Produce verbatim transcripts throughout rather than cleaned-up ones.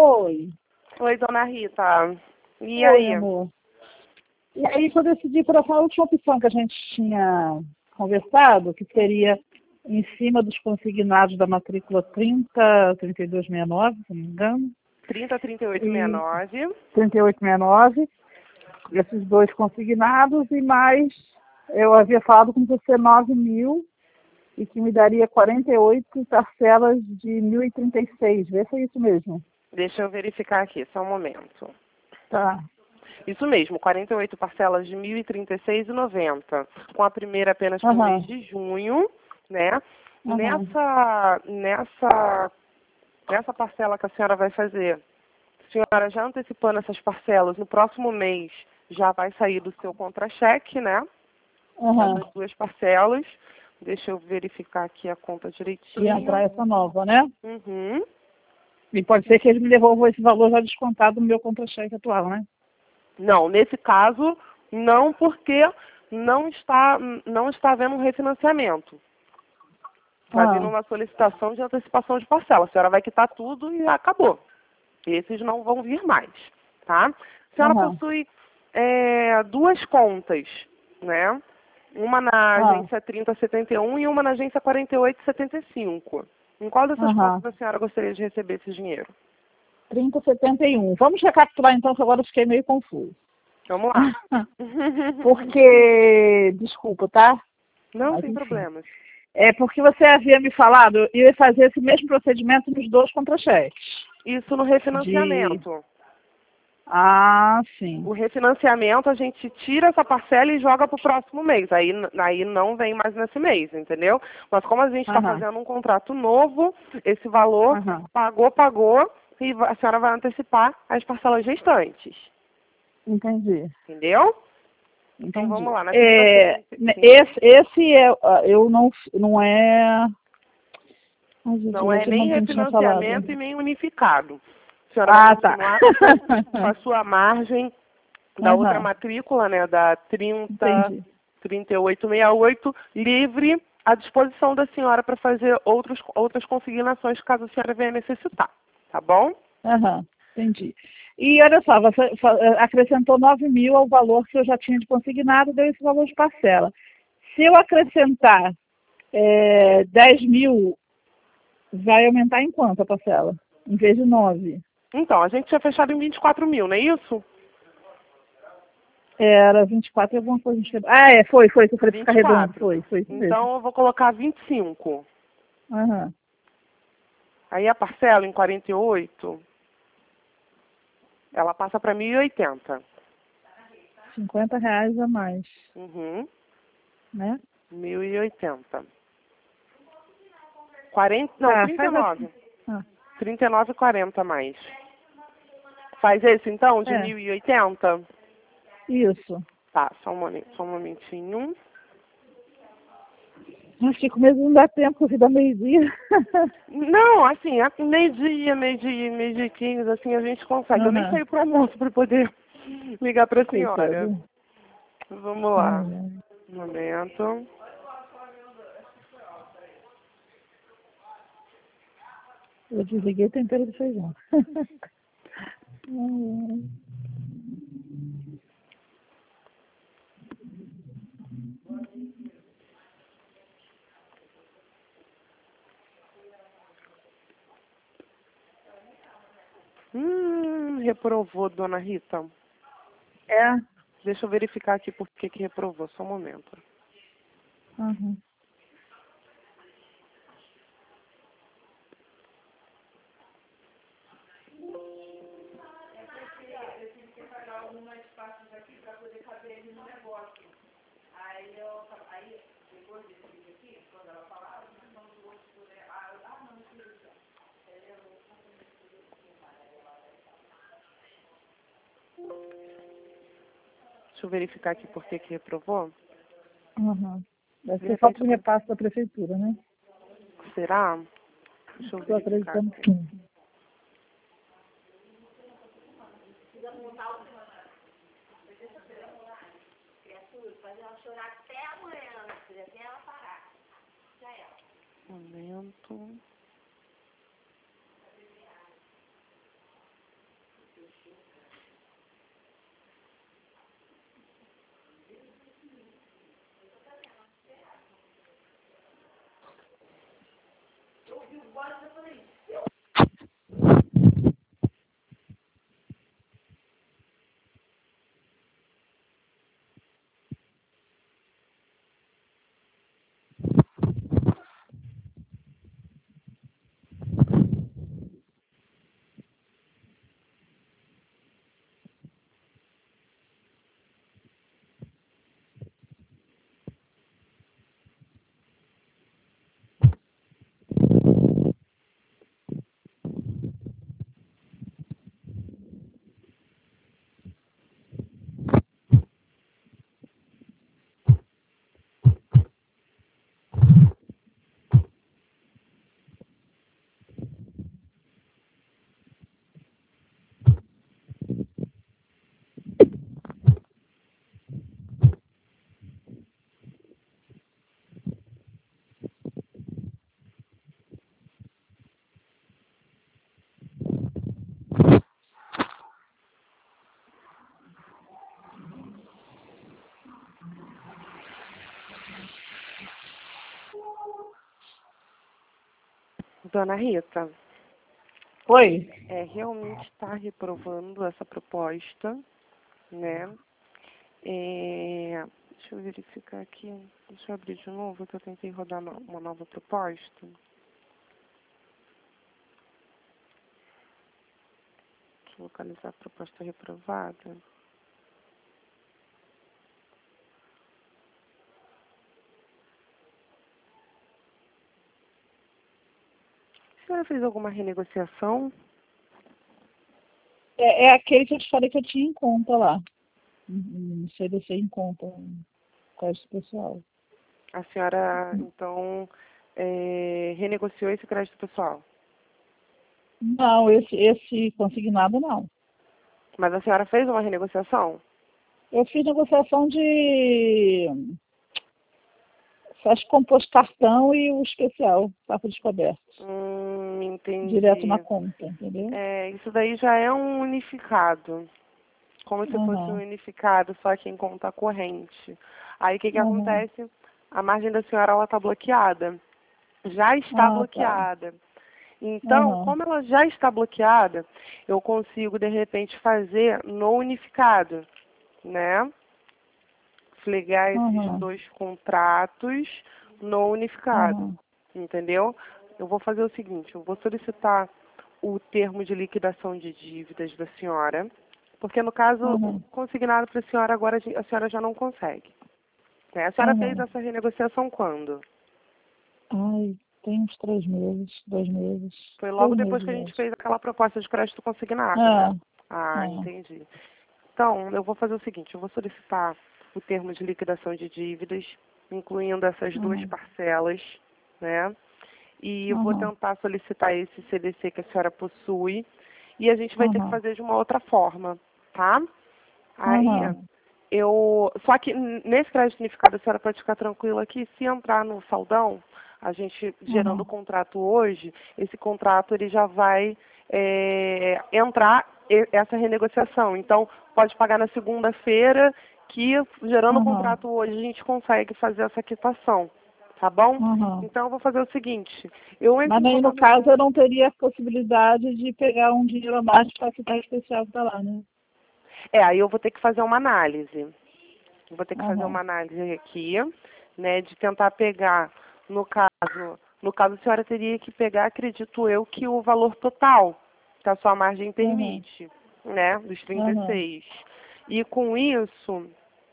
Oi. Oi, dona Rita. E Oi, aí? amor. E aí que eu decidi por essa última opção que a gente tinha conversado, que seria em cima dos consignados da matrícula trinta, trinta e dois sessenta e nove, se não me engano. trinta, trinta e oito, sessenta e nove. trinta e oito sessenta e nove. Esses dois consignados e mais, eu havia falado com você nove mil e que me daria quarenta e oito parcelas de mil e trinta e seis. Vê se é isso mesmo. Deixa eu verificar aqui, só um momento. Tá. Isso mesmo, quarenta e oito parcelas de mil e trinta e seis reais e noventa centavos, com a primeira apenas para o Aham. mês de junho, né? Aham. Nessa, nessa, nessa parcela que a senhora vai fazer, a senhora já antecipando essas parcelas, no próximo mês já vai sair do seu contra-cheque, né? Aham. Essas duas parcelas. Deixa eu verificar aqui a conta direitinho. E entrar essa nova, né? Uhum. E pode ser que eles me devolvam esse valor já descontado no meu contra-cheque atual, né? Não, nesse caso, não, porque não está, não está havendo um refinanciamento. Está Ah. vindo uma solicitação de antecipação de parcela. A senhora vai quitar tudo e acabou. Esses não vão vir mais, tá? A senhora Aham. possui é, duas contas, né? Uma na Ah. agência trinta setenta e um e uma na agência quarenta e oito setenta e cinco. Em qual dessas Aham. contas a senhora gostaria de receber esse dinheiro? trinta setenta e um. Vamos recapitular então, que agora eu fiquei meio confuso. Vamos lá. Porque, desculpa, tá? Não, Mas sem enfim. problemas. É porque você havia me falado, eu ia fazer esse mesmo procedimento nos dois contra-cheques. Isso no refinanciamento. De... Ah, sim. O refinanciamento a gente tira essa parcela e joga para o próximo mês. Aí, aí não vem mais nesse mês, entendeu? Mas como a gente está Aham. fazendo um contrato novo, esse valor Aham. pagou, pagou, e a senhora vai antecipar as parcelas restantes. Entendi. Entendeu? Então Entendi. vamos lá. Na É, trinta, esse, esse é, eu não, não é... Ai, Jesus, não é aquele nem nome que a gente tinha falado. refinanciamento e nem unificado. A senhora Ah, vai tá. continuar com a sua, com a sua margem da outra Aham. matrícula, né, da trinta, Entendi. trinta e oito sessenta e oito, livre à disposição da senhora para fazer outros, outras consignações caso a senhora venha necessitar, tá bom? Aham, entendi. E olha só, você fa- acrescentou nove mil ao valor que eu já tinha de consignado, deu esse valor de parcela. Se eu acrescentar é, dez mil, vai aumentar em quanto a parcela? Em vez de nove? Então, a gente tinha fechado em vinte e quatro mil, não é isso? Era vinte e quatro e alguma coisa. Gente... Ah, é, foi, foi, que eu falei pra ficar redondo, vinte e quatro. foi, foi isso mesmo. Então, eu vou colocar vinte e cinco. Aham. Aí a parcela em quarenta e oito, ela passa para mil e oitenta. cinquenta reais a mais, Uhum. né? mil e oitenta. quarenta, não, Tá, trinta e faz nove. assim. Ah, trinta e nove e quarenta mais. Faz esse então, de é, mil e oitenta? isso. Tá, só um, momen- só um momentinho. Acho que com medo não dá tempo, porque dá meio-dia. Não, assim, a- meio-dia, meio-dia, meio-dia e quinze, assim, a gente consegue. Eu nem Aham. saí pro almoço para poder ligar para a senhora. Coitado. Vamos lá. Ai, ai. Um momento. Eu desliguei o tempero do feijão. Ai, ai. Hum, reprovou, dona Rita. É. Deixa eu verificar aqui por que que reprovou, só um momento. Uhum. Deixa eu verificar aqui por que que reprovou. Uhum. Deve De ser falta repente, de repasse da prefeitura, né? será? Deixa eu Estou verificar acreditando aqui. que sim. Um momento. Dona Rita. Oi. É, realmente está reprovando essa proposta, né? É, deixa eu verificar aqui. Deixa eu abrir de novo, que eu tentei rodar no- uma nova proposta. Deixa eu localizar a proposta reprovada. A senhora fez alguma renegociação? É, é aquele que eu te falei que eu tinha em conta lá. Não sei deixei em conta com esse pessoal. A senhora, então, é, renegociou esse crédito pessoal? Não, esse, esse consignado não. Mas a senhora fez uma renegociação? Eu fiz negociação de só composto cartão e o especial, papo descoberto. Hum, entendi. Direto na conta, entendeu? É, isso daí já é um unificado. Como se fosse um Uhum. unificado, só que em conta corrente. Aí o que, que Uhum. acontece? A margem da senhora ela está bloqueada. Já está Ah, tá. bloqueada. Então, Uhum. como ela já está bloqueada, eu consigo, de repente, fazer no unificado, né? Ligar esses Uhum. dois contratos no unificado, Uhum. entendeu? Eu vou fazer o seguinte, eu vou solicitar o termo de liquidação de dívidas da senhora, porque no caso, o Uhum. consignado para a senhora agora a senhora já não consegue, né? A senhora fez Uhum. essa renegociação quando? Ai, tem uns três meses, dois meses, Foi logo dois depois meses, que a eu gente acho. fez aquela proposta de crédito consignado, né? Ah, Ah, ah, entendi. Então, eu vou fazer o seguinte, eu vou solicitar o termo de liquidação de dívidas, incluindo essas duas uhum. parcelas, né? E eu vou Uhum. tentar solicitar esse C D C que a senhora possui, e a gente vai ter que Uhum. fazer de uma outra forma, tá? Aí, Uhum. eu... Só que n- nesse crédito unificado, a senhora pode ficar tranquila que se entrar no saldão, a gente gerando o Uhum. contrato hoje, esse contrato ele já vai é, entrar e- essa renegociação. Então, pode pagar na segunda-feira, que gerando o Uhum. contrato hoje, a gente consegue fazer essa quitação. Tá bom? Uhum. Então, eu vou fazer o seguinte, eu entro Mas em aí, no contato caso, com... eu não teria a possibilidade de pegar um dinheiro a mais para quitar o especial que tá lá, né? É, aí eu vou ter que fazer uma análise. Eu vou ter que fazer Uhum. uma análise aqui, né, de tentar pegar, no caso, no caso a senhora teria que pegar, acredito eu, que o valor total que a sua margem Uhum. permite, né, dos trinta e Uhum. seis. E com isso,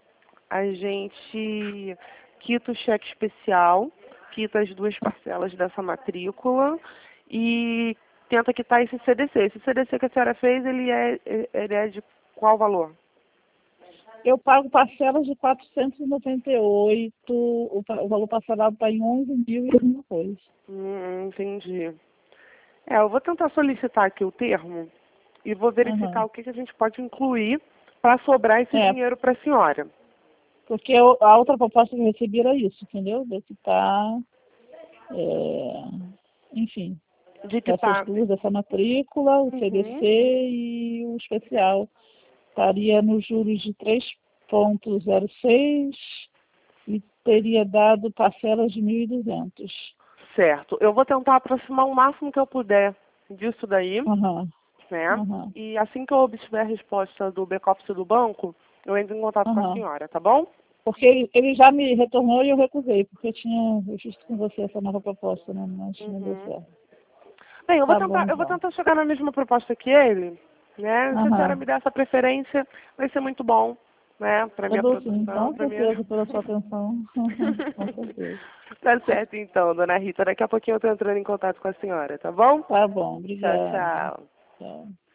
a gente quita o cheque especial, quita as duas parcelas dessa matrícula e tenta quitar esse C D C. Esse C D C que a senhora fez, ele é, ele é de qual valor? Eu pago parcelas de quatrocentos e noventa e oito, o, pa- o valor parcelado está em onze mil e alguma coisa. Hum, entendi. É, eu vou tentar solicitar aqui o termo e vou verificar Uhum. o que, que a gente pode incluir para sobrar esse É, dinheiro para a senhora. porque eu- a outra proposta que eu recebi era isso, entendeu? De quitar, é, enfim. De que Essas tá? duas, essa matrícula, o Uhum. C D C e o especial. Estaria nos juros de três vírgula zero seis e teria dado parcelas de mil e duzentos. Certo. Eu vou tentar aproximar o máximo que eu puder disso daí, Aham, né? aham, E assim que eu obtiver a resposta do back-office do banco, eu entro em contato com a aham. senhora, tá bom? Porque ele, ele já me retornou e eu recusei, porque eu tinha visto com você essa nova proposta, né? Mas não deu Uhum. certo. Bem, eu vou Tá bom, tentar, eu vou então. tentar chegar na mesma proposta que ele, né? Se a senhora Aham. me der essa preferência, vai ser muito bom, né? Para Eu minha dou sim, produção, com para minha. certeza, pela sua atenção. Com certeza. Tá certo então, dona Rita. Daqui a pouquinho eu tô entrando em contato com a senhora, tá bom? Tá bom, Tchau, obrigada. tchau. Tchau.